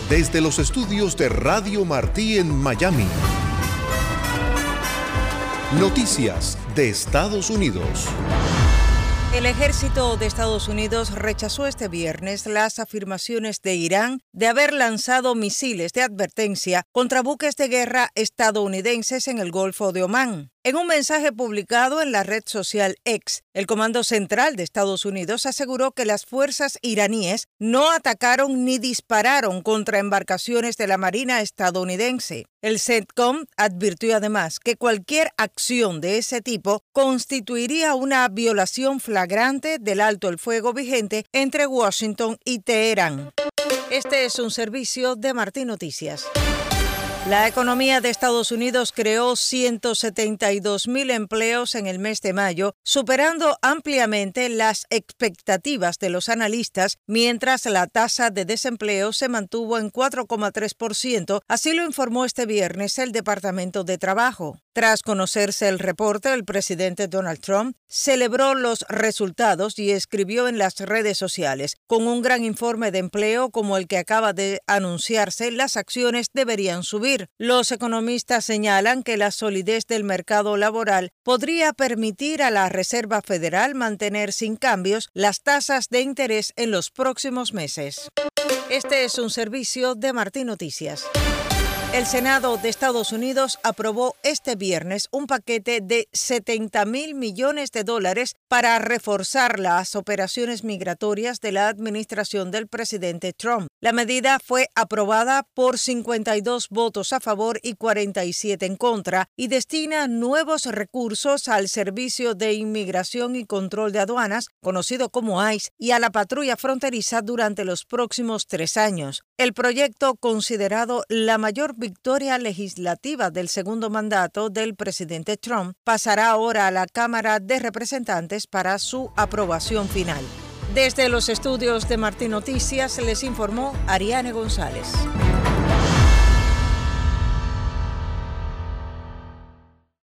Desde los estudios de Radio Martí en Miami. Noticias de Estados Unidos. El ejército de Estados Unidos rechazó este viernes las afirmaciones de Irán de haber lanzado misiles de advertencia contra buques de guerra estadounidenses en el Golfo de Omán. En un mensaje publicado en la red social X, el Comando Central de Estados Unidos aseguró que las fuerzas iraníes no atacaron ni dispararon contra embarcaciones de la Marina estadounidense. El CENTCOM advirtió además que cualquier acción de ese tipo constituiría una violación flagrante del alto el fuego vigente entre Washington y Teherán. Este es un servicio de Martí Noticias. La economía de Estados Unidos creó 172,000 empleos en el mes de mayo, superando ampliamente las expectativas de los analistas, mientras la tasa de desempleo se mantuvo en 4,3%, así lo informó este viernes el Departamento de Trabajo. Tras conocerse el reporte, el presidente Donald Trump celebró los resultados y escribió en las redes sociales: con un gran informe de empleo como el que acaba de anunciarse, las acciones deberían subir. Los economistas señalan que la solidez del mercado laboral podría permitir a la Reserva Federal mantener sin cambios las tasas de interés en los próximos meses. Este es un servicio de Martí Noticias. El Senado de Estados Unidos aprobó este viernes un paquete de $70,000 millones para reforzar las operaciones migratorias de la administración del presidente Trump. La medida fue aprobada por 52 votos a favor y 47 en contra y destina nuevos recursos al Servicio de Inmigración y Control de Aduanas, conocido como ICE, y a la patrulla fronteriza durante los próximos 3 años. El proyecto, considerado la mayor victoria legislativa del segundo mandato del presidente Trump, pasará ahora a la Cámara de Representantes para su aprobación final. Desde los estudios de Martí Noticias les informó Ariane González.